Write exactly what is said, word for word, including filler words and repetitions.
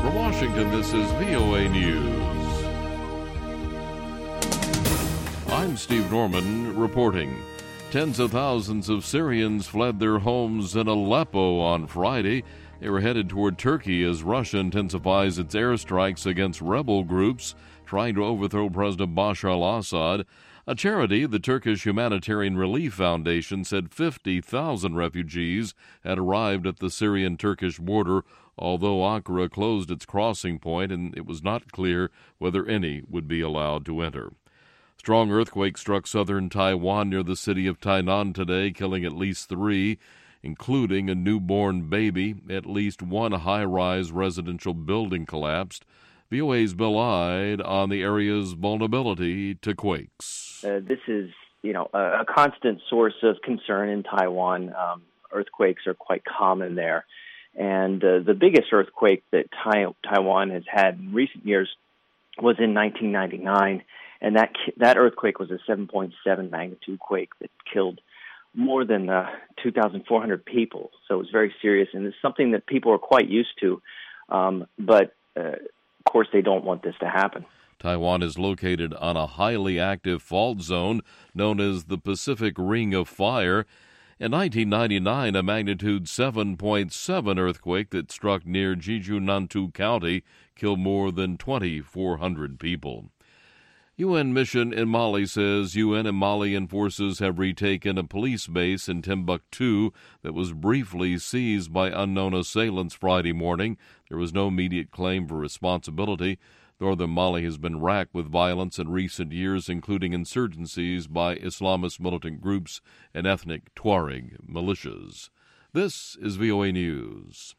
From Washington, this is V O A News. I'm Steve Norman reporting. Tens of thousands of Syrians fled their homes in Aleppo on Friday. They were headed toward Turkey as Russia intensifies its airstrikes against rebel groups trying to overthrow President Bashar al-Assad. A charity, the Turkish Humanitarian Relief Foundation, said fifty thousand refugees had arrived at the Syrian-Turkish border, although Ankara closed its crossing point and it was not clear whether any would be allowed to enter. Strong earthquake struck southern Taiwan near the city of Tainan today, killing at least three, including a newborn baby. At least one high-rise residential building collapsed. V O A's Bill Ide on the area's vulnerability to quakes. Uh, this is, you know, a, a constant source of concern in Taiwan. Um, earthquakes are quite common there. And uh, the biggest earthquake that tai- Taiwan has had in recent years was in nineteen ninety-nine. And that that earthquake was a seven point seven magnitude quake that killed more than uh, two thousand four hundred people. So it was very serious, and it's something that people are quite used to. Um, but, uh, of course, they don't want this to happen. Taiwan is located on a highly active fault zone known as the Pacific Ring of Fire. In nineteen ninety-nine, a magnitude seven point seven earthquake that struck near Jeju Nantou County killed more than twenty-four hundred people. U N mission in Mali says U N and Malian forces have retaken a police base in Timbuktu that was briefly seized by unknown assailants Friday morning. There was no immediate claim for responsibility. Northern Mali has been racked with violence in recent years, including insurgencies by Islamist militant groups and ethnic Tuareg militias. This is V O A News.